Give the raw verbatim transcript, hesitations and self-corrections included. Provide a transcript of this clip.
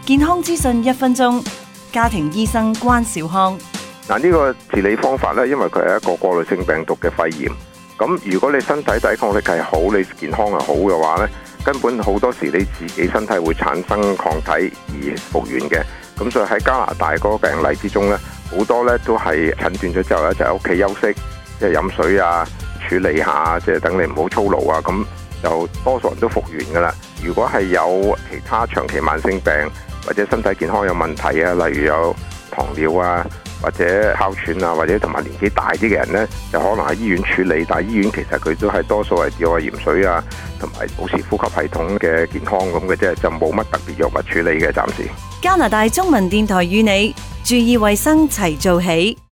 健康資訊一分鐘，家庭醫生關兆康。 嗱，呢個治理方法咧，因為佢係一個過濾性病毒嘅肺炎。咁如果你身體抵抗力係好，你健康係好嘅話咧，根本好多時你自己身體會產生抗體而復原嘅。咁所以喺加拿大嗰個病例之中咧，好多咧都係診斷咗之後咧，就喺屋企休息，即係飲水啊，處理下，即係等你唔好操勞啊，咁就多數人都復原噶啦。如果係有其他長期慢性病或者身體健康有問題啊，例如有糖尿啊，或者哮喘啊，或者同埋年紀大啲嘅人呢，就可能喺醫院處理，但係醫院其實佢都係多數係吊下鹽水啊，同埋保持呼吸系統嘅健康咁嘅啫，就冇乜特別藥物處理嘅暫時。 加拿大中文電台與你注意衛生齊做起。